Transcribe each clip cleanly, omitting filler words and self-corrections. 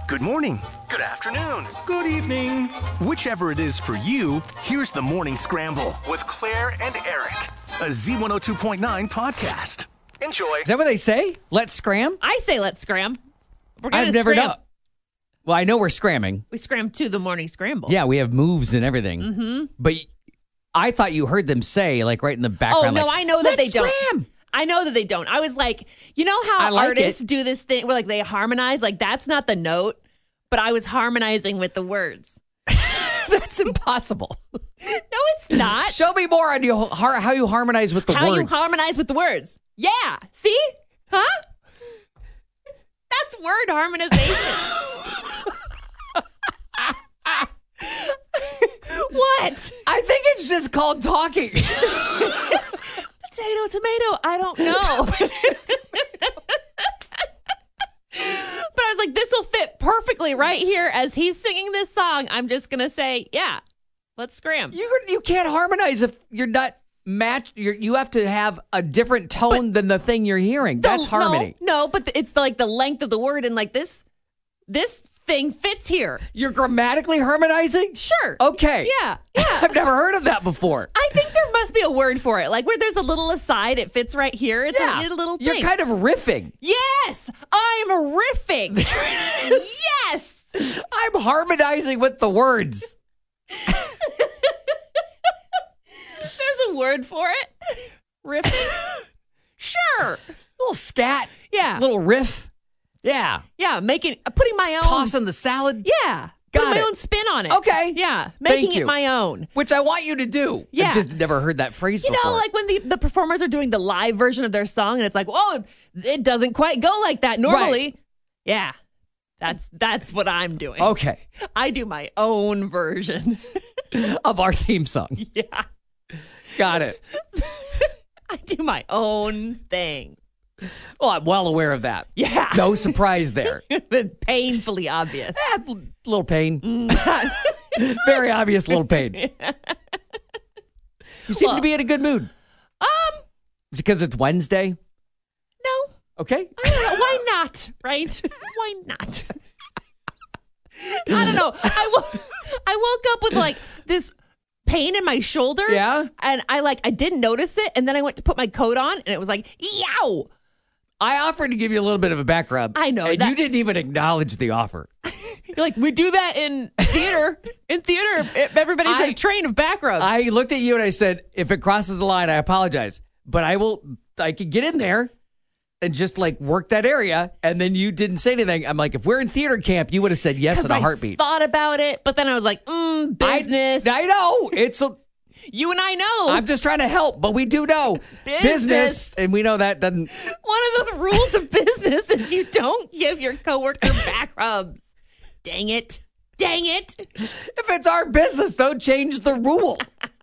Good morning. Good afternoon. Good evening. Whichever it is for you, here's the Morning Scramble With Claire and Eric. a Z102.9 podcast. Enjoy. Is that what they say? Let's scram? I say let's scram. We're gonna I've never scram. done. Well, I know we're scramming. We scram to the morning scramble. Yeah, we have moves and everything. Mm-hmm. But I thought you heard them say, like, right in the Oh, background. no, like, I know that they "Let's don't. scram." I know that they don't. I was like, you know how I like artists it. do this thing where like they harmonize? Like that's not the note, but I was harmonizing with the words. That's impossible. No, it's not. Show me more on how you harmonize with the How words. you harmonize with the words. Yeah. See? Huh? That's word harmonization. What? I think it's just called talking. Potato, tomato. I don't know. But I was like, this will fit perfectly right here as he's singing this song. I'm just going to say, yeah, let's scram. You can't harmonize if you're not matched. You have to have a different tone than the thing you're hearing. That's harmony. No, but it's like the length of the word and like this thing fits here. You're grammatically harmonizing? Sure. Okay. Yeah. I've never heard of that before. I think there must be a word for it. Like where there's a little aside, it fits right here. It's a little thing. You're kind of riffing. Yes, I'm riffing. Yes. I'm harmonizing with the words. There's a word for it. Riffing. Sure. A little scat. Yeah. Little riff. Yeah. Yeah, putting my own. Tossing the salad. Yeah. Got Putting my it. own spin on it. Okay. Yeah. Making Thank you. it my own. Which I want you to do. Yeah. I've just never heard that phrase You before. know, like when the performers are doing the live version of their song and it's like, whoa, it doesn't quite go like that normally. Right. Yeah. That's what I'm doing. Okay. I do my own version. Of our theme song. Yeah. Got it. I do my own thing. Well, I'm well aware of that. Yeah. No surprise there. Painfully obvious. Little pain. Very obvious little pain. You seem to be in a good mood. Is it because it's Wednesday? No. Okay. I don't know. Why not? Right? Why not? I don't know. I woke up with like this pain in my shoulder. Yeah. And I didn't notice it. And then I went to put my coat on and it was like, yow. I offered to give you a little bit of a back rub. I know And that- you didn't even acknowledge the offer. You're like, we do that in theater. In theater, everybody's a train of back rubs. I looked at you and I said, if it crosses the line, I apologize. But I could get in there and just like work that area. And then you didn't say anything. I'm like, if we're in theater camp, you would have said yes in a heartbeat. I thought about it, but then I was like, business. I know. You and I know. I'm just trying to help, but we do know business, and we know that doesn't. One of the rules of business is you don't give your coworker back rubs. Dang it. Dang it. If it's our business, don't change the rule.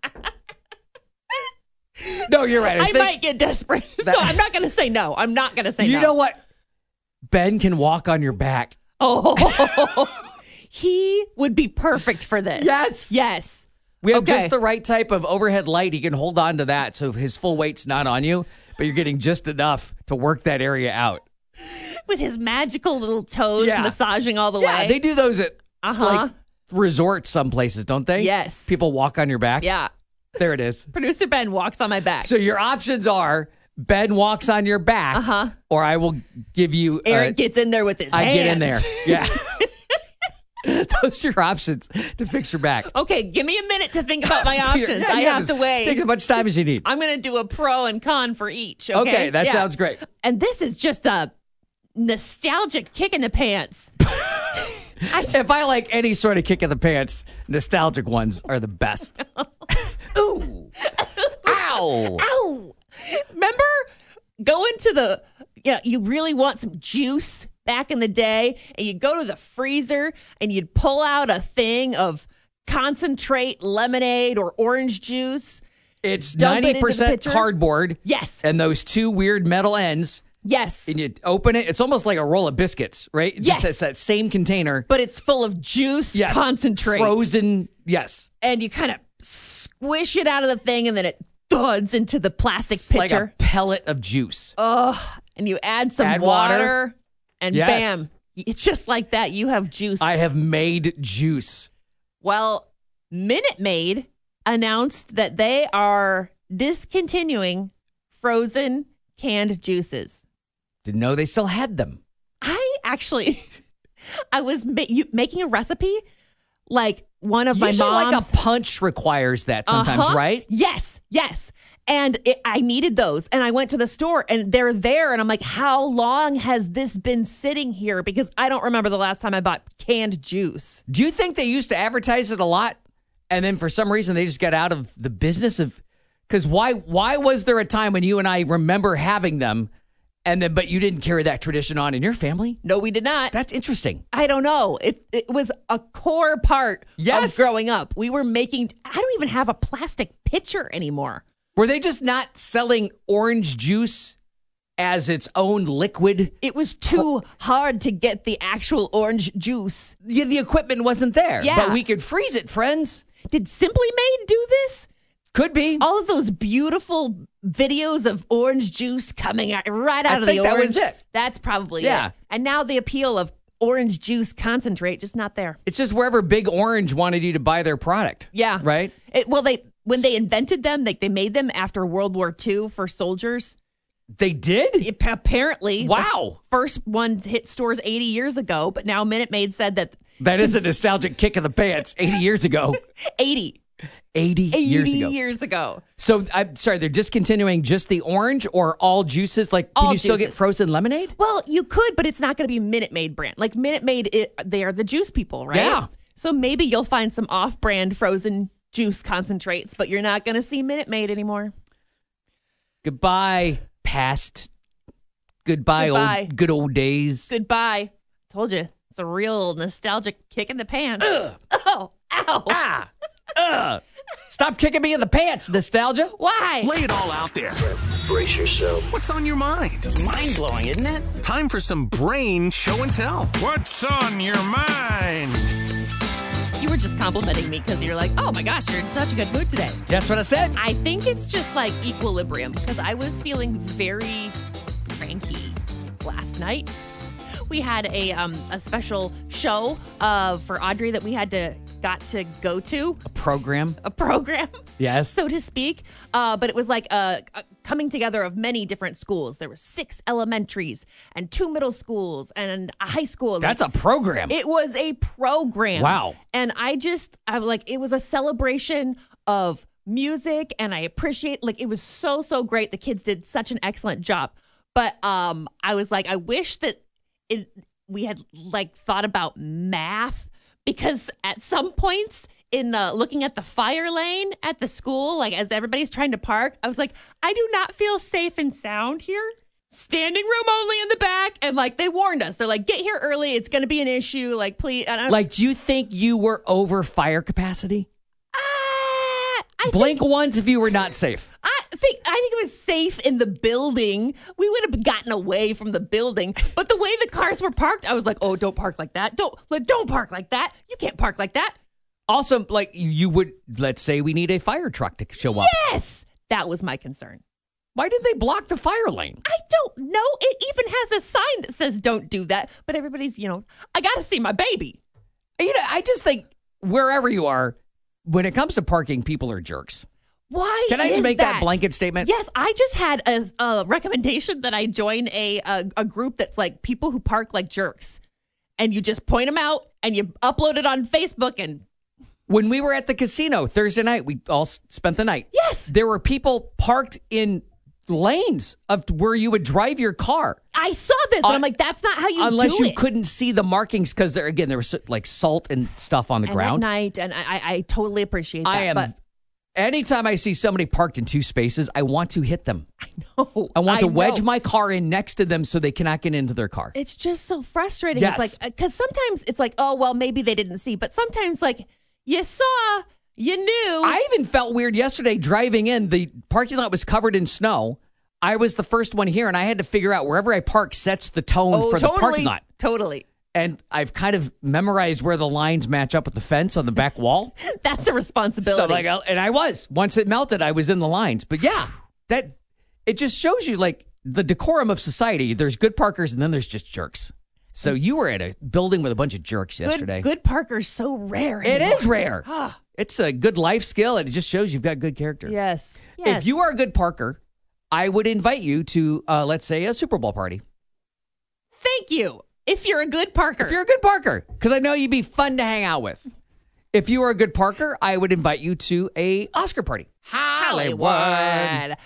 No, you're right. I might get desperate, so I'm not going to say no. I'm not going to say no. You know what? Ben can walk on your back. Oh, he would be perfect for this. Yes. Yes. We have Okay. just the right type of overhead light. He can hold on to that, so his full weight's not on you, but you're getting just enough to work that area out. With his magical little toes Yeah. massaging all the Yeah, way. they do those at Uh-huh. like resorts some places, don't they? Yes. People walk on your back. Yeah. There it is. Producer Ben walks on my back. So your options are Ben walks on your back, or I will give you. Eric gets in there with his hands. I get in there. Yeah. Those are your options to fix your back. Okay, give me a minute to think about my options. Yeah, I yeah, have to wait. Take as much time as you need. I'm going to do a pro and con for each. Okay, Okay, that Yeah. sounds great. And this is just a nostalgic kick in the pants. If I like any sort of kick in the pants, nostalgic ones are the best. Ooh. Ow. Ow! Remember going to you really want some juice back in the day, and you'd go to the freezer and you'd pull out a thing of concentrate lemonade or orange juice. It's Dump it into the 90% pitcher? cardboard. Yes. And those two weird metal ends. Yes. And you open it. It's almost like a roll of biscuits, right? Yes. It's that same container. But it's full of juice Yes. concentrate. Frozen. Yes. And you kind of squish it out of the thing, and then it thuds into the plastic It's like pitcher. a pellet of juice. And you add some Add water. water, and Yes. bam, It's just like that. You have juice. I have made juice. Well, Minute Maid announced that they are discontinuing frozen canned juices. Didn't know they still had them. I was making a recipe, like one of Usually my mom's. like a punch requires that sometimes, right? Yes. And I needed those. And I went to the store and they're there. And I'm like, how long has this been sitting here? Because I don't remember the last time I bought canned juice. Do you think they used to advertise it a lot, and then for some reason they just got out of the business of? Because why was there a time when you and I remember having them, and then but you didn't carry that tradition on in your family? No, we did not. That's interesting. I don't know. It was a core part Yes. of growing up. We were making. I don't even have a plastic pitcher anymore. Were they just not selling orange juice as its own liquid? It was too hard to get the actual orange juice. Yeah, the equipment wasn't there. Yeah. But we could freeze it, friends. Did Simply Made do this? Could be. All of those beautiful videos of orange juice coming out right out of the think orange. that was it. That's probably Yeah. it. And now the appeal of orange juice concentrate just not there. It's just wherever Big Orange wanted you to buy their product. Yeah. Right? When they invented them, they made them after World War II for soldiers. They did? Apparently. Wow. The first one hit stores 80 years ago, but now Minute Maid said that That is a nostalgic kick in the pants 80 years ago. 80 years ago. So, I'm sorry, they're discontinuing just the orange or all juices? Like, can All you still get juices. frozen lemonade? Well, you could, but it's not going to be Minute Maid brand. Like Minute Maid, they are the juice people, right? Yeah. So maybe you'll find some off-brand frozen juice concentrates, but you're not going to see Minute Maid anymore. Goodbye, past. Goodbye. Good old days. Goodbye. Told you, it's a real nostalgic kick in the pants. Oh, ow. Stop kicking me in the pants, nostalgia. Why? Lay it all out there. Brace yourself. What's on your mind? It's mind-blowing, isn't it? Time for some brain show and tell. What's on your mind? You were just complimenting me because you're like, oh my gosh, you're in such a good mood today. That's what I said. I think it's just like equilibrium because I was feeling very cranky last night. We had a special show for Audrey that we got to go to. A program. Yes. So to speak. But it was like a coming together of many different schools. There were 6 elementaries and 2 middle schools and a high school. That's a program. It was a program. Wow. And I'm like, it was a celebration of music, and I appreciate, like, it was so great. The kids did such an excellent job. But I was like, I wish that we had like thought about math, because at some points in looking at the fire lane at the school, like as everybody's trying to park, I was like, I do not feel safe and sound here. Standing room only in the back. And like they warned us. They're like, get here early. It's going to be an issue. Like, please. Like, do you think you were over fire capacity? I Blink once if you were not safe. I think it was safe in the building. We would have gotten away from the building, but the way the cars were parked, I was like, "Oh, don't park like that! Don't park like that! You can't park like that!" Also, like you would, let's say we need a fire truck to show up. Yes, that was my concern. Why did they block the fire lane? I don't know. It even has a sign that says "Don't do that," but everybody's, I got to see my baby. I just think wherever you are, when it comes to parking, people are jerks. Why? Can I just make that blanket statement? Yes, I just had a recommendation that I join a group that's like people who park like jerks, and you just point them out and you upload it on Facebook. And when we were at the casino Thursday night, we all spent the night. Yes, there were people parked in lanes of where you would drive your car. I saw this, and I'm like, that's not how you do it. Unless you couldn't see the markings, because there was like salt and stuff on the ground at night, and I totally appreciate that. But anytime I see somebody parked in 2 spaces, I want to hit them. I know. I want to wedge my car in next to them so they cannot get into their car. It's just so frustrating. Yes. It's like, because sometimes it's like, oh, well, maybe they didn't see. But sometimes, like, you saw, you knew. I even felt weird yesterday driving in. The parking lot was covered in snow. I was the first one here, and I had to figure out wherever I park sets the tone for the parking lot. Totally. And I've kind of memorized where the lines match up with the fence on the back wall. That's a responsibility. So once it melted, I was in the lines. But yeah, it just shows you like the decorum of society. There's good parkers, and then there's just jerks. So you were at a building with a bunch of jerks yesterday. Good Parker's so rare. It anymore. is rare. It's a good life skill, and it just shows you've got good character. Yes. If you are a good Parker, I would invite you to, let's say, a Super Bowl party. Thank you. If you're a good Parker. If you're a good Parker, because I know you'd be fun to hang out with. If you are a good Parker, I would invite you to a Oscar party. Hollywood.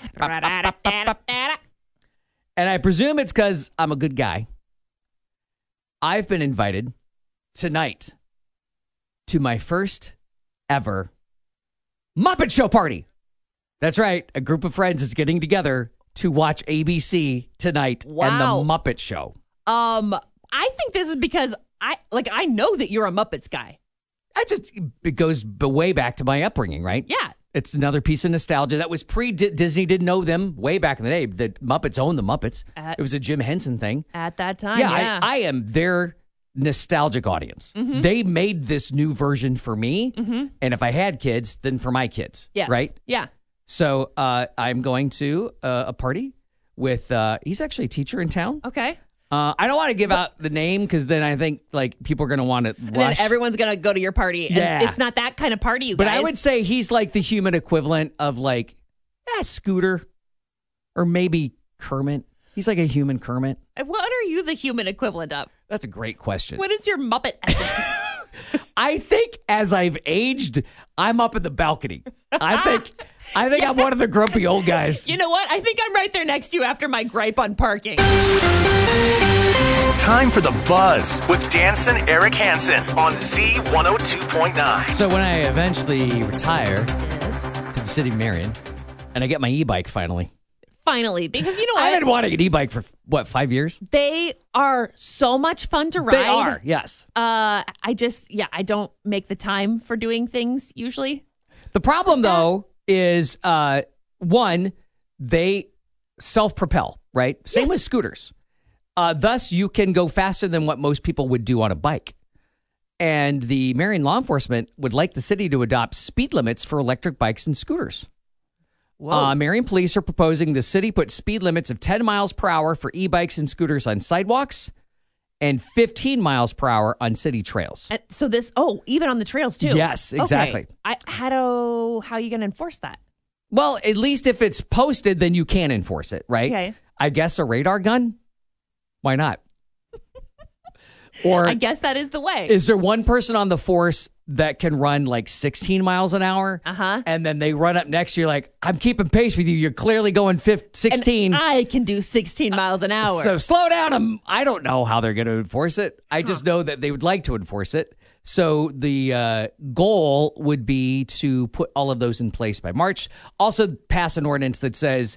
And I presume it's because I'm a good guy. I've been invited tonight to my first ever Muppet Show party. That's right. A group of friends is getting together to watch ABC tonight and the Muppet Show. I think this is because I know that you're a Muppets guy. It goes way back to my upbringing, right? Yeah. It's another piece of nostalgia. That was Disney didn't know them way back in the day. The Muppets owned the Muppets. It was a Jim Henson thing. At that time, Yeah. I am their nostalgic audience. Mm-hmm. They made this new version for me. Mm-hmm. And if I had kids, then for my kids. Yes. Right? Yeah. So I'm going to a party with, he's actually a teacher in town. Okay. I don't want to give out the name because then I think like people are going to want to rush. And then everyone's going to go to your party. And Yeah. it's not that kind of party, you But guys. I would say he's like the human equivalent of like Scooter or maybe Kermit. He's like a human Kermit. What are you the human equivalent of? That's a great question. What is your Muppet essence? I think as I've aged, I'm up in the balcony. I think I'm one of the grumpy old guys. You know what? I think I'm right there next to you after my gripe on parking. Time for the Buzz with Danson Eric Hansen on Z102.9. So when I eventually retire to the city of Marion, and I get my e-bike finally. Finally, because you know what? I've been wanting an e-bike for, 5 years? They are so much fun to ride. They are, yes. I don't make the time for doing things usually. The problem, though, is, one, they self-propel, right? Same with scooters. Thus, you can go faster than what most people would do on a bike. And the Marion law enforcement would like the city to adopt speed limits for electric bikes and scooters. Marion police are proposing the city put speed limits of 10 miles per hour for e-bikes and scooters on sidewalks and 15 miles per hour on city trails. And so even on the trails too. Yes, exactly. Okay. How are you going to enforce that? Well, at least if it's posted, then you can enforce it, right? Okay. I guess a radar gun? Why not? Or I guess that is the way. Is there one person on the force that can run like 16 miles an hour? Uh-huh. And then they run up next to you like, I'm keeping pace with you. You're clearly going 16. And I can do 16 miles an hour. So slow down. I don't know how they're going to enforce it. I just know that they would like to enforce it. So the goal would be to put all of those in place by March. Also pass an ordinance that says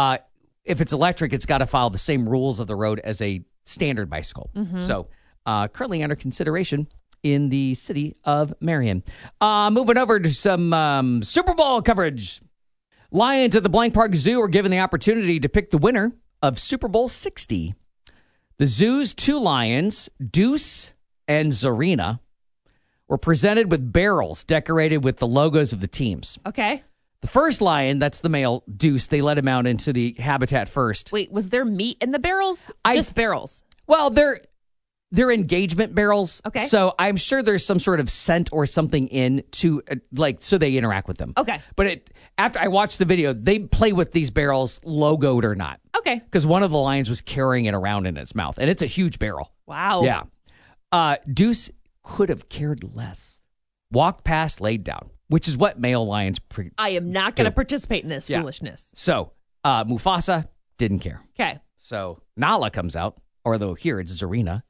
if it's electric, it's got to follow the same rules of the road as a standard bicycle. Mm-hmm. So currently under consideration in the city of Marion. Moving over to some Super Bowl coverage. Lions at the Blank Park Zoo are given the opportunity to pick the winner of Super Bowl 60. The zoo's two lions, Deuce and Zarina, were presented with barrels decorated with the logos of the teams. Okay. The first lion, that's the male, Deuce, they let him out into the habitat first. Wait, was there meat in the barrels? Just barrels? Well, they're engagement barrels. Okay. So I'm sure there's some sort of scent or something in to so they interact with them. Okay. But after I watched the video, they play with these barrels, logoed or not. Okay. Because one of the lions was carrying it around in its mouth, and it's a huge barrel. Wow. Yeah. Deuce could have cared less. Walked past, laid down, which is what male lions I am not going to participate in this foolishness. So Mufasa didn't care. Okay. So Nala comes out, although here it's Zarina,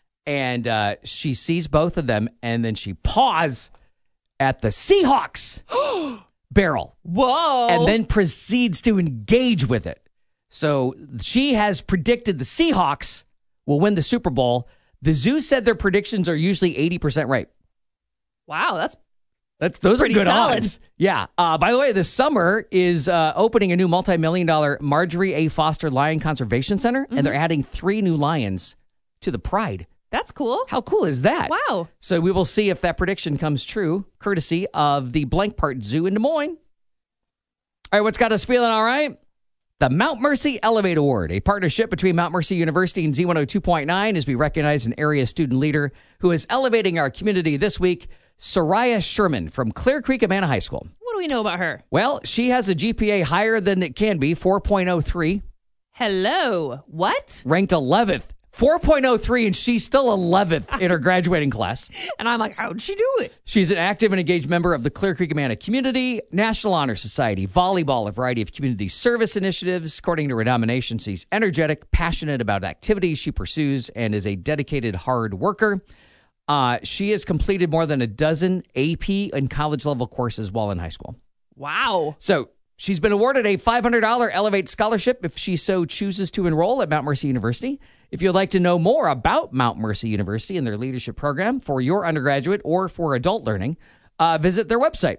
and she sees both of them, and then she paws at the Seahawks barrel. Whoa. And then proceeds to engage with it. So she has predicted the Seahawks will win the Super Bowl. The zoo said their predictions are usually 80% right. Wow, those pretty are good solid. odds. Yeah. By the way, this summer is opening a new multi-million-dollar Marjorie A. Foster Lion Conservation Center, and they're adding 3 new lions to the Pride. That's cool. How cool is that? Wow. So we will see if that prediction comes true, courtesy of the Blank Park Zoo in Des Moines. All right, what's got us feeling all right? The Mount Mercy Elevate Award, a partnership between Mount Mercy University and Z102.9, as we recognize an area student leader who is elevating our community this week, Soraya Sherman from Clear Creek Amana High School. What do we know about her? Well, she has a GPA higher than it can be, 4.03. Hello. What? Ranked 11th. 4.03, and she's still 11th in her graduating class. And I'm like, how'd she do it? She's an active and engaged member of the Clear Creek Amana community, National Honor Society, volleyball, a variety of community service initiatives. According to her nomination, she's energetic, passionate about activities she pursues, and is a dedicated hard worker. She has completed more than a dozen AP and college-level courses while in high school. Wow. So she's been awarded a $500 Elevate Scholarship if she so chooses to enroll at Mount Mercy University. If you'd like to know more about Mount Mercy University and their leadership program for your undergraduate or for adult learning, visit their website,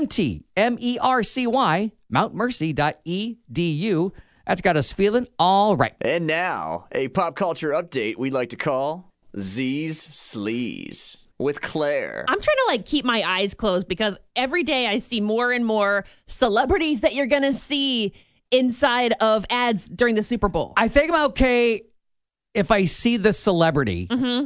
MTMERCY, mountmercy.edu. That's got us feeling all right. And now, a pop culture update we like to call Z's Sleaze with Claire. I'm trying to keep my eyes closed because every day I see more and more celebrities that you're going to see inside of ads during the Super Bowl. I think I'm okay if I see the celebrity,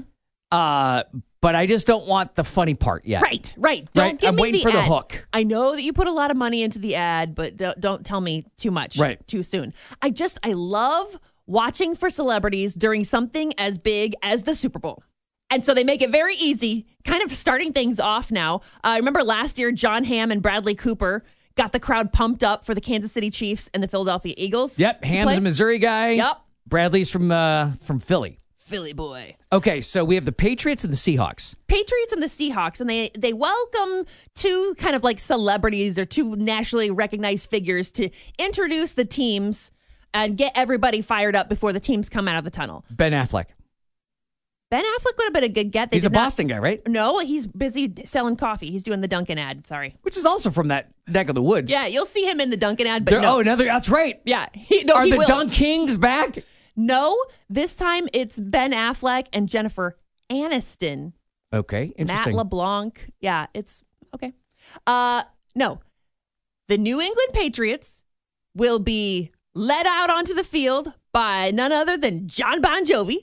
but I just don't want the funny part yet. Right. Don't give I'm me waiting the for the ad. hook. I know that you put a lot of money into the ad, but don't tell me too much too soon. I love watching for celebrities during something as big as the Super Bowl. And so they make it very easy, kind of starting things off now. I remember last year, John Hamm and Bradley Cooper got the crowd pumped up for the Kansas City Chiefs and the Philadelphia Eagles. Yep, Ham's a Missouri guy. Yep. Bradley's from Philly. Philly boy. Okay, so we have the Patriots and the Seahawks. Patriots and the Seahawks, and they welcome two kind of celebrities or two nationally recognized figures to introduce the teams and get everybody fired up before the teams come out of the tunnel. Ben Affleck. Ben Affleck would have been a good get. He's a Boston guy, right? No, he's busy selling coffee. He's doing the Dunkin' ad. Sorry. Which is also from that neck of the woods. Yeah, you'll see him in the Dunkin' ad, but no. Oh, that's right. Yeah. Are the Dunk Kings back? No, this time it's Ben Affleck and Jennifer Aniston. Okay, interesting. Matt LeBlanc. Yeah, it's okay. No, the New England Patriots will be led out onto the field by none other than John Bon Jovi.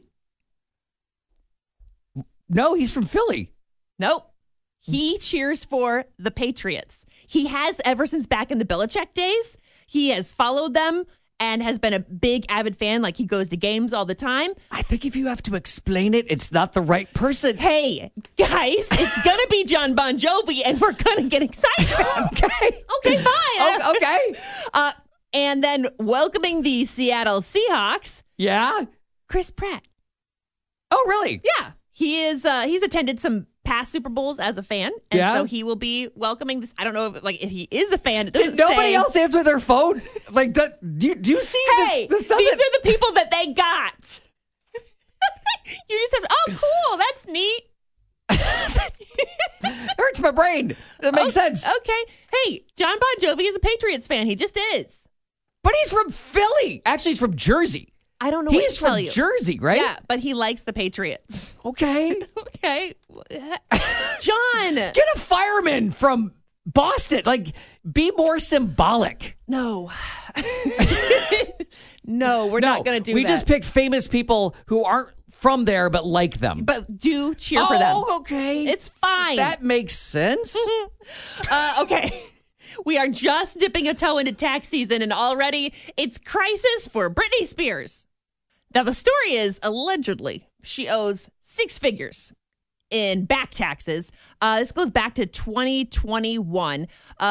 No, he's from Philly. Nope. He cheers for the Patriots. He has ever since back in the Belichick days. He has followed them and has been a big avid fan. He goes to games all the time. I think if you have to explain it, it's not the right person. Hey, guys, it's going to be John Bon Jovi, and we're going to get excited. Okay, fine. Okay. And then welcoming the Seattle Seahawks. Yeah? Chris Pratt. Oh, really? Yeah. He is. He's attended some past Super Bowls as a fan, and so he will be welcoming this. I don't know if he is a fan. It Did nobody else answer their phone? Do you see? Hey, this these are the people that they got. You just have. Oh, cool. That's neat. Hurts my brain. That makes sense. Okay. Hey, John Bon Jovi is a Patriots fan. He just is. But he's from Philly. Actually, he's from Jersey. I don't know what He's to tell from you. Jersey, right? Yeah, but he likes the Patriots. Okay. Okay. John. Get a fireman from Boston. Be more symbolic. No. No, we're not going to do that. We just picked famous people who aren't from there but like them. But do cheer for them. Oh, okay. It's fine. That makes sense. Okay. We are just dipping a toe into tax season, and already it's crisis for Britney Spears. Now, the story is, allegedly, she owes 6 figures in back taxes. This goes back to 2021,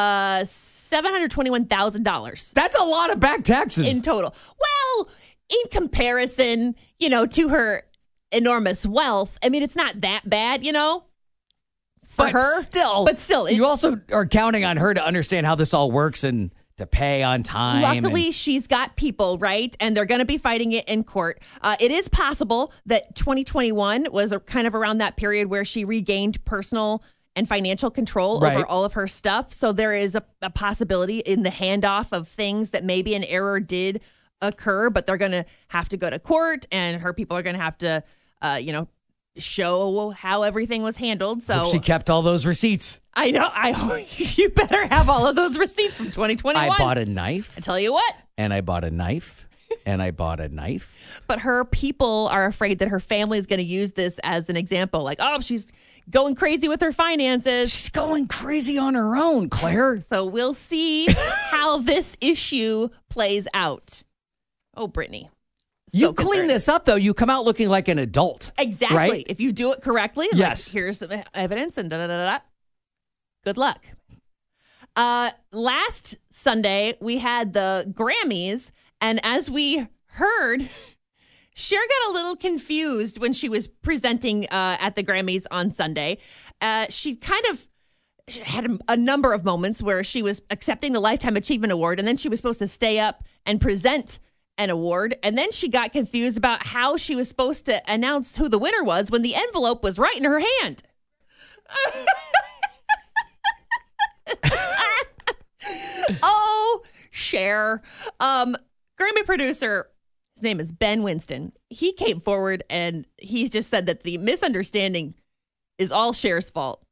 $721,000. That's a lot of back taxes. In total. Well, in comparison, to her enormous wealth, I mean, it's not that bad, For her. But still. You also are counting on her to understand how this all works and to pay on time. Luckily, she's got people, right? And they're going to be fighting it in court. It is possible that 2021 was kind of around that period where she regained personal and financial control over all of her stuff. So there is a possibility in the handoff of things that maybe an error did occur, but they're going to have to go to court, and her people are going to have to, show how everything was handled. So Hope she kept all those receipts. I know. You better have all of those receipts from 2021. I bought a knife. I tell you what. And I bought a knife. And I bought a knife. But her people are afraid that her family is going to use this as an example. Like, oh, she's going crazy with her finances. She's going crazy on her own, Claire. So we'll see how this issue plays out. Oh, Brittany. You clean this up, though. You come out looking like an adult. Exactly. Right? If you do it correctly, yes. Like, here's some evidence and da-da-da-da. Good luck. Last Sunday, we had the Grammys, and as we heard, Cher got a little confused when she was presenting at the Grammys on Sunday. She kind of had a number of moments where she was accepting the Lifetime Achievement Award, and then she was supposed to stay up and present an award, and then she got confused about how she was supposed to announce who the winner was when the envelope was right in her hand. Oh, Cher. Grammy producer, his name is Ben Winston. He came forward and he just said that the misunderstanding is all Cher's fault.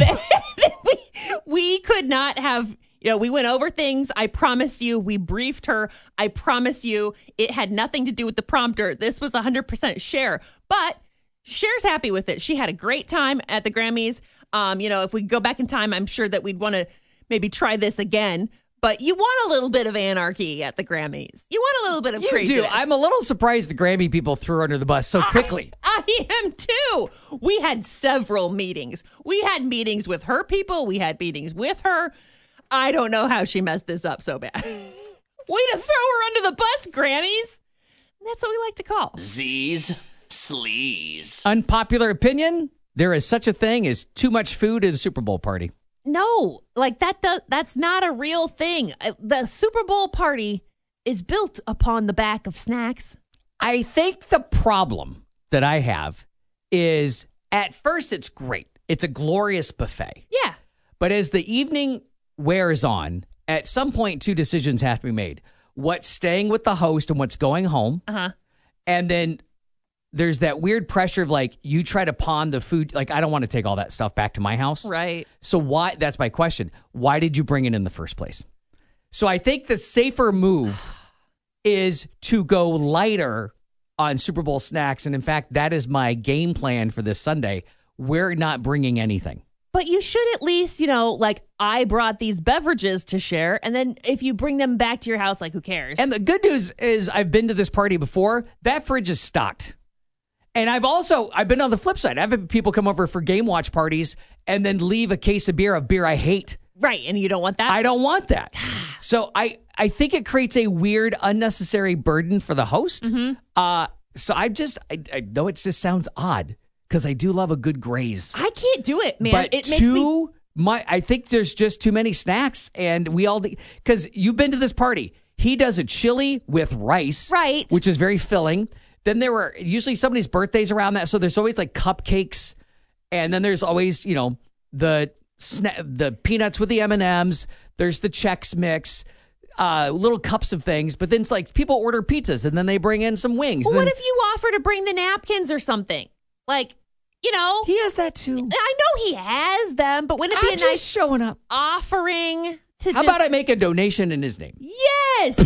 We could not have, we went over things. I promise you, we briefed her. I promise you, it had nothing to do with the prompter. This was 100% Cher, but Cher's happy with it. She had a great time at the Grammys. If we go back in time, I'm sure that we'd want to maybe try this again. But you want a little bit of anarchy at the Grammys. You want a little bit of craziness. You do. I'm a little surprised the Grammy people threw her under the bus so quickly. I am too. We had several meetings. We had meetings with her people. We had meetings with her. I don't know how she messed this up so bad. Way to throw her under the bus, Grammys. That's what we like to call Z's Sleaze. Unpopular opinion, there is such a thing as too much food at a Super Bowl party. No, like that's not a real thing. The Super Bowl party is built upon the back of snacks. I think the problem that I have is at first it's great. It's a glorious buffet. Yeah. But as the evening wears on, at some point two decisions have to be made. What's staying with the host and what's going home. Uh-huh. And then there's that weird pressure of like, you try to pawn the food. Like, I don't want to take all that stuff back to my house. Right. So why, that's my question. Why did you bring it in the first place? So I think the safer move is to go lighter on Super Bowl snacks. And in fact, that is my game plan for this Sunday. We're not bringing anything. But you should at least, I brought these beverages to share. And then if you bring them back to your house, like, who cares? And the good news is I've been to this party before. That fridge is stocked. And I've been on the flip side. I've had people come over for game watch parties and then leave a case of beer I hate. Right. And you don't want that? I don't want that. So I think it creates a weird, unnecessary burden for the host. Mm-hmm. So I know it just sounds odd because I do love a good graze. I can't do it, man. But it makes me... I think there's just too many snacks. And we all, because you've been to this party. He does a chili with rice. Right. Which is very filling. Then there were usually somebody's birthdays around that. So there's always like cupcakes. And then there's always, the peanuts with the M&Ms. There's the Chex Mix, little cups of things. But then it's like people order pizzas and then they bring in some wings. Well, what if you offer to bring the napkins or something? Like, He has that too. I know he has them, but wouldn't it be a nice showing up offering to How about I make a donation in his name? Yes.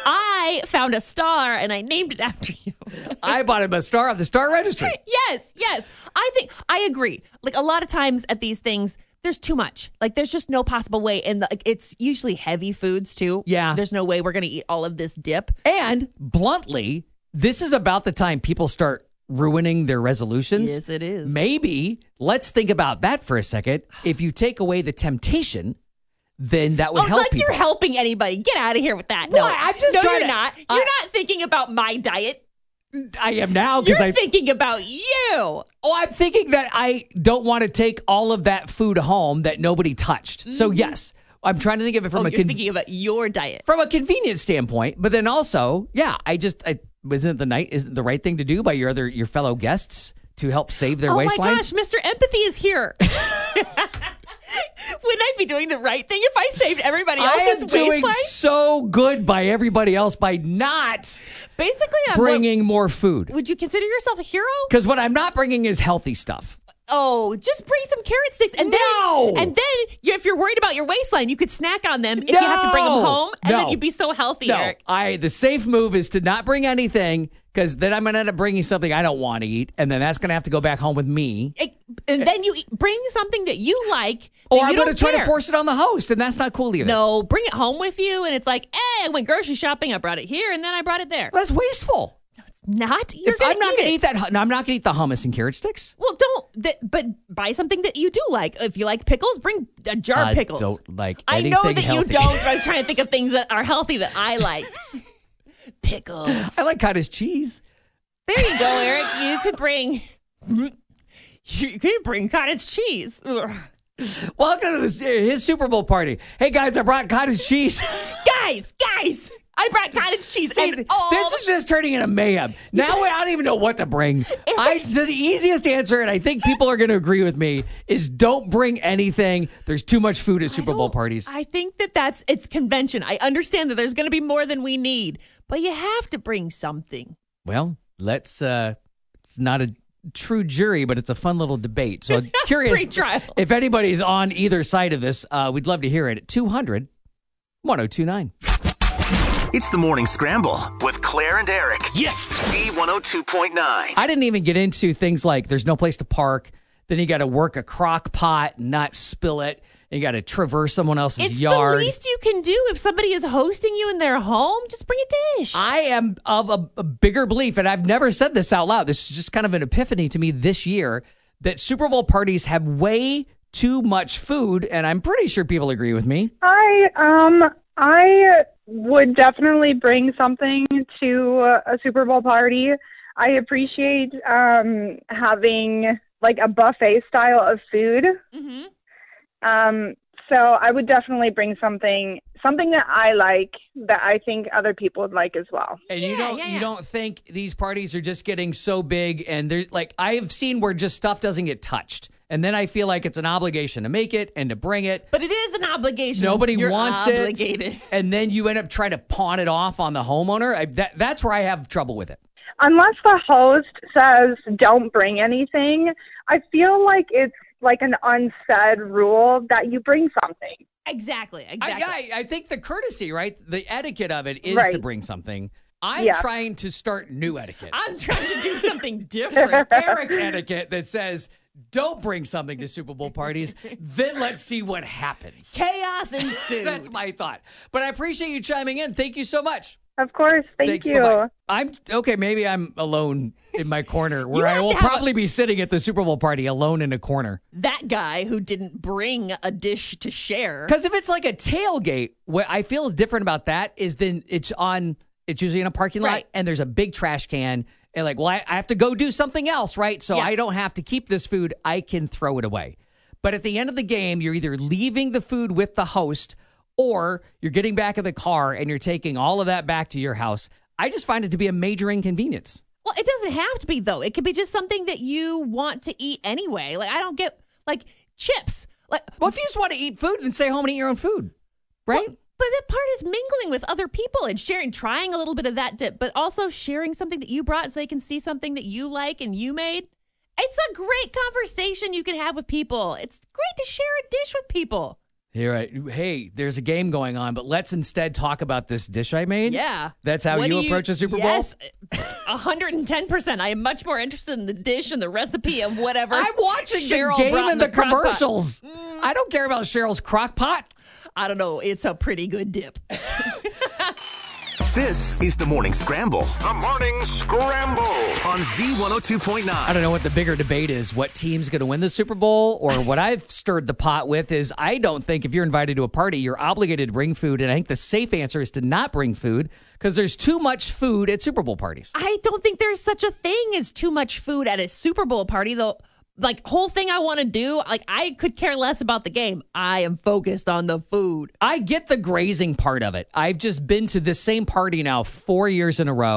I found a star and I named it after you. I bought him a star on the Star Registry. Yes. I agree. Like a lot of times at these things, there's too much. Like there's just no possible way. And it's usually heavy foods too. Yeah. There's no way we're going to eat all of this dip. And bluntly, this is about the time people start ruining their resolutions. Yes, it is. Maybe let's think about that for a second. If you take away the temptation, then that would help like people. You're helping anybody. Get out of here with that. Well, I'm just no, trying you're to- not. You're not thinking about my diet. I am now because You're thinking about you. Oh, I'm thinking that I don't want to take all of that food home that nobody touched. Mm-hmm. So yes, I'm trying to think of it from you're thinking about your diet. from a convenience standpoint, but then also, isn't the right thing to do by your fellow guests to help save their waistlines? Oh my gosh, Mr. Empathy is here. Wouldn't I be doing the right thing if I saved everybody I else's am doing waistline? so good by everybody else by not Basically, I'm bringing more food. Would you consider yourself a hero? Because what I'm not bringing is healthy stuff. Oh, just bring some carrot sticks, and No! then if you're worried about your waistline, you could snack on them if you have to bring them home, and then No. you'd be so healthy, No, Eric. the safe move is to not bring anything because then I'm going to end up bringing something I don't want to eat, and then that's going to have to go back home with me. And then you bring something that you like, Or that I'm you going don't to try to care. force it on the host, and that's not cool either. No, bring it home with you, and it's like, hey, I went grocery shopping, I brought it here, and then I brought it there. That's wasteful. Not you're If gonna I'm not eat going to it. eat that, no, I'm not going to eat the hummus and carrot sticks. Well, but buy something that you do like. If you like pickles, bring a jar I of pickles. don't like I anything know that healthy. you don't, but I was trying to think of things that are healthy that I like. Pickles. I like cottage cheese. There you go, Eric. You could bring cottage cheese. Ugh. Welcome to his Super Bowl party. Hey, guys, I brought cottage cheese. Guys, I brought cottage cheese. See, and this is just turning into mayhem. Now I don't even know what to bring. The easiest answer, and I think people are going to agree with me, is don't bring anything. There's too much food at Super Bowl parties. I think it's convention. I understand that there's going to be more than we need, but you have to bring something. Well, let's. It's not a true jury, but it's a fun little debate. So I'm curious Pre-trial. if anybody's on either side of this. We'd love to hear it at 200-1029. It's the Morning Scramble with Claire and Eric. Yes. B102.9. I didn't even get into things like there's no place to park. Then you got to work a crock pot and not spill it. And you got to traverse someone else's It's yard. the least you can do if somebody is hosting you in their home. Just bring a dish. I am of a bigger belief, and I've never said this out loud. This is just kind of an epiphany to me this year, that Super Bowl parties have way too much food, and I'm pretty sure people agree with me. I would definitely bring something to a Super Bowl party. I appreciate having like a buffet style of food. So I would definitely bring something that I like that I think other people would like as well. And you don't think these parties are just getting so big, and they're like, I've seen where just stuff doesn't get touched. And then I feel like it's an obligation to make it and to bring it. But it is an obligation. Nobody You're wants obligated. it. And then you end up trying to pawn it off on the homeowner. That's where I have trouble with it. Unless the host says don't bring anything, I feel like it's like an unsaid rule that you bring something. Exactly. I think the courtesy, right? The etiquette of it is Right. to bring something. I'm Yeah. trying to start new etiquette. I'm trying to do something different. Eric etiquette that says, don't bring something to Super Bowl parties, then let's see what happens. Chaos ensues. That's my thought. But I appreciate you chiming in. Thank you so much. Of course. Thanks, Thank you. bye-bye. I'm okay. Maybe I'm alone in my corner where I have will to have probably be sitting at the Super Bowl party alone in a corner. That guy who didn't bring a dish to share. Because if it's like a tailgate, what I feel is different about that is then it's usually in a parking lot Right. and there's a big trash can. And like, well, I have to go do something else, right? So Yeah. I don't have to keep this food. I can throw it away. But at the end of the game, you're either leaving the food with the host or you're getting back in the car and you're taking all of that back to your house. I just find it to be a major inconvenience. Well, it doesn't have to be, though. It could be just something that you want to eat anyway. Like, I don't get, like, chips. Like, Well, if you just want to eat food, then stay home and eat your own food, right? Well, but that part is mingling with other people and sharing, trying a little bit of that dip, but also sharing something that you brought so they can see something that you like and you made. It's a great conversation you can have with people. It's great to share a dish with people. Hey, there's a game going on, but let's instead talk about this dish I made. Yeah. That's how What you do approach a Super Bowl? Yes, 110%. I am much more interested in the dish and the recipe of whatever. I'm watching Cheryl the game brought in and the crock pot. commercials. I don't care about Cheryl's crock pot. I don't know. It's a pretty good dip. This is the Morning Scramble The Morning Scramble. on Z102.9. I don't know what the bigger debate is, what team's going to win the Super Bowl, or what I've stirred the pot with is I don't think if you're invited to a party, you're obligated to bring food. And I think the safe answer is to not bring food because there's too much food at Super Bowl parties. I don't think there's such a thing as too much food at a Super Bowl party, though. Like, whole thing I want to do, like, I could care less about the game. I am focused on the food. I get the grazing part of it. I've just been to this same party now 4 years in a row.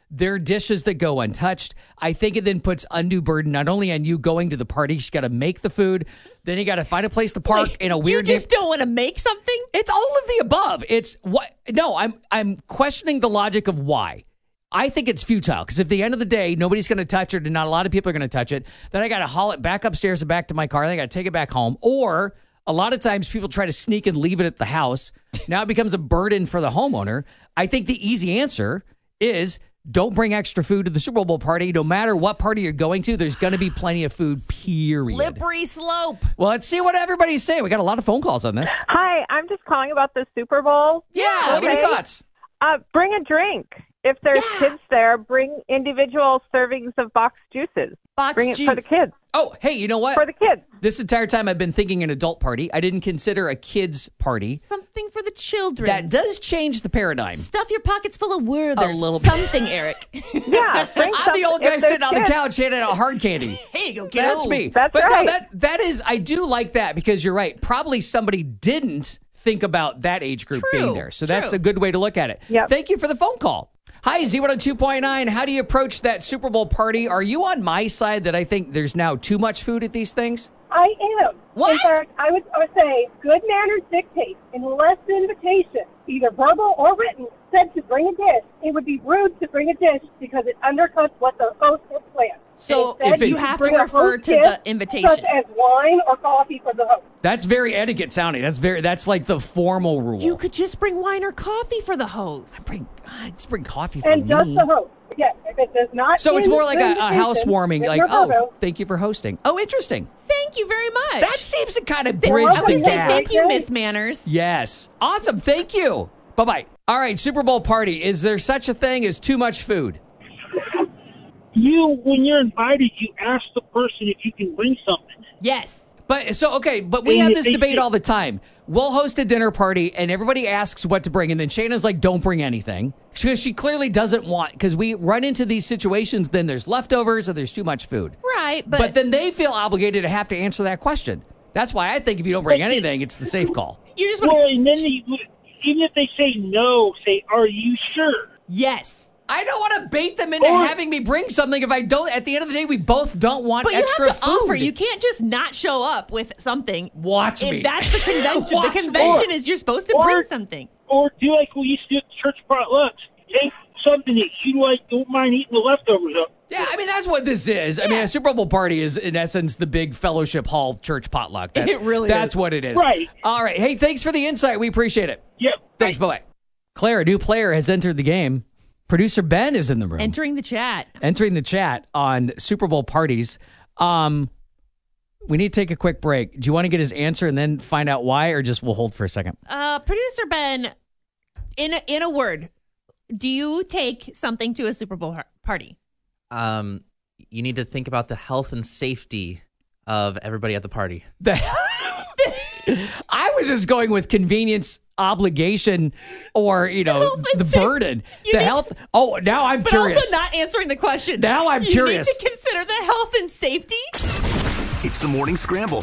There are dishes that go untouched. I think it then puts undue burden not only on you going to the party, you got to make the food, then you got to find a place to park in a weird. You just don't want to make something? It's all of the above. It's what? No, I'm questioning the logic of why. I think it's futile because at the end of the day, nobody's going to touch it, and not a lot of people are going to touch it. Then I got to haul it back upstairs and back to my car. Then I got to take it back home. Or a lot of times people try to sneak and leave it at the house. Now it becomes a burden for the homeowner. I think the easy answer is don't bring extra food to the Super Bowl party. No matter what party you're going to, there's going to be plenty of food, period. Slippery slope. Well, let's see what everybody's saying. We got a lot of phone calls on this. Hi, I'm just calling about the Super Bowl. Yeah, what are your thoughts? Bring a drink. If there's kids there, bring individual servings of boxed juices. Bring it for the kids. Oh, hey, you know what? For the kids. This entire time I've been thinking an adult party. I didn't consider a kid's party. Something for the children. That does change the paradigm. Stuff your pockets full of Werther's. A little bit. Something, Eric. Yeah, bring I'm the old guy sitting on the couch handing out hard candy. Hey, you go, kiddo. That's me. That's but right. no, that is, I do like that because you're right. Probably somebody didn't think about that age group being there. So that's a good way to look at it. Yep. Thank you for the phone call. Hi, Z102.9. How do you approach that Super Bowl party? Are you on my side that I think there's now too much food at these things? I am. What? In fact, I would say good manners dictate, unless the invitation, either verbal or written, said to bring a dish, it would be rude to bring a dish because it undercuts what the host has planned. So Instead, you have to bring a refer host to gift, the invitation. such as wine or coffee for the host. That's very etiquette sounding. That's like the formal rule. You could just bring wine or coffee for the host. Just bring coffee for And me. just the host. Yes, if it does not. So it's in more like the a invitation, housewarming, then like, you're oh, verbal. thank you for hosting. Oh, interesting. Thank you very much. That seems to kind of I bridge was the going to say gap. thank you, Miss Manners. Yes. Awesome. Thank you. Bye-bye. All right, Super Bowl party. Is there such a thing as too much food? When you're invited, you ask the person if you can bring something. Yes. But we have this debate all the time. We'll host a dinner party, and everybody asks what to bring, and then Shayna's like, don't bring anything. Because she clearly doesn't want, because we run into these situations, then there's leftovers, or there's too much food. Right, But then they feel obligated to have to answer that question. That's why I think if you don't bring anything, it's the safe call. You just Well, and then even if they say no, say, are you sure? Yes. I don't want to bait them into having me bring something if I don't. At the end of the day, we both don't want But extra you have to food. offer. You can't just not show up with something. Watch me. That's the convention. Watch The convention me. is you're supposed to bring something. Or do like we used to do at church potlucks. Take something that you don't mind eating the leftovers of. Yeah, I mean, that's what this is. I mean, a Super Bowl party is, in essence, the big fellowship hall church potluck. It really That's is. what it is. Right. All right. Hey, thanks for the insight. We appreciate it. Yep. Thanks. Bye-bye. Claire, a new player has entered the game. Producer Ben is in the room. Entering the chat on Super Bowl parties. We need to take a quick break. Do you want to get his answer and then find out why, or just we'll hold for a second? Producer Ben, in a word, do you take something to a Super Bowl party? You need to think about the health and safety of everybody at the party. I was just going with convenience, obligation, or the burden, the health. Now I'm but curious. also not answering the question. Now I'm curious. You need to consider the health and safety. It's the Morning Scramble.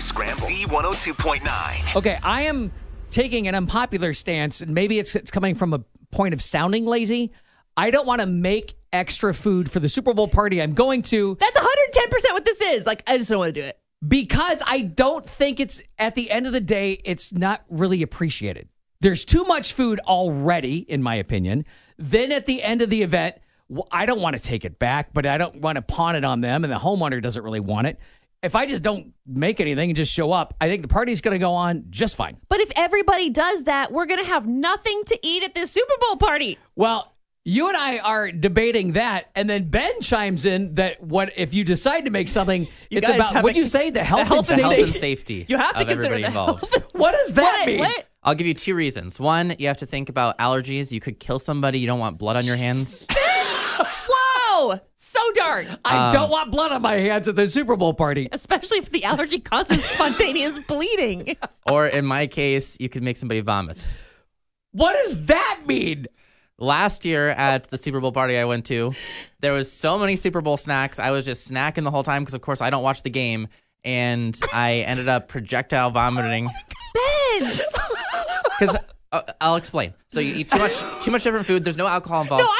Z102.9. Okay, I am taking an unpopular stance, and maybe it's coming from a point of sounding lazy. I don't want to make extra food for the Super Bowl party I'm going to. That's 110% what this is. Like, I just don't want to do it. Because I don't think it's, at the end of the day, it's not really appreciated. There's too much food already, in my opinion. Then at the end of the event, I don't want to take it back, but I don't want to pawn it on them, and the homeowner doesn't really want it. If I just don't make anything and just show up, I think the party's going to go on just fine. But if everybody does that, we're going to have nothing to eat at this Super Bowl party. Well, you and I are debating that, and then Ben chimes in that what if you decide to make something, it's about, what'd you say, the health and safety You have to of consider everybody the involved. health. What does that mean? What? I'll give you 2 reasons. One, you have to think about allergies. You could kill somebody. You don't want blood on your hands. Whoa! So dark. I don't want blood on my hands at the Super Bowl party. Especially if the allergy causes spontaneous bleeding. Or in my case, you could make somebody vomit. What does that mean? Last year at the Super Bowl party I went to, there was so many Super Bowl snacks. I was just snacking the whole time because, of course, I don't watch the game. And I ended up projectile vomiting. Ben! Because I'll explain. So you eat too much different food. There's no alcohol involved. No, I know how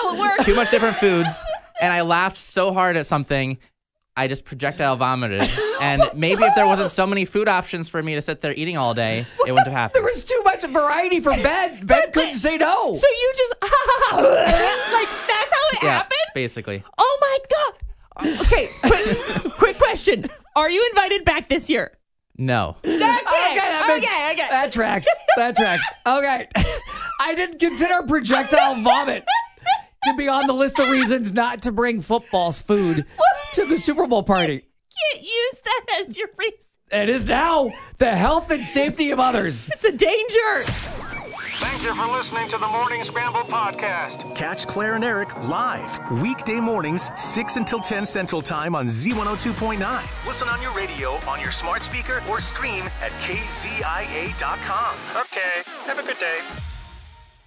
how it works. too much different foods, and I laughed so hard at something, I just projectile vomited. And maybe if there wasn't so many food options for me to sit there eating all day, it wouldn't have happened. There was too much variety for Ben. Ben couldn't say no. So you just, like, that's how it happened? Basically. Oh, my God. Okay, quick question. Are you invited back this year? No. Okay. That tracks. Okay. I didn't consider projectile vomit to be on the list of reasons not to bring football's food to the Super Bowl party. Can't use that as your reason. It is now the health and safety of others. It's a danger. Thank you for listening to the Morning Scramble podcast. Catch Claire and Eric live weekday mornings 6 until 10 Central Time on Z102.9. Listen on your radio, on your smart speaker, or stream at kzia.com. Okay, have a good day.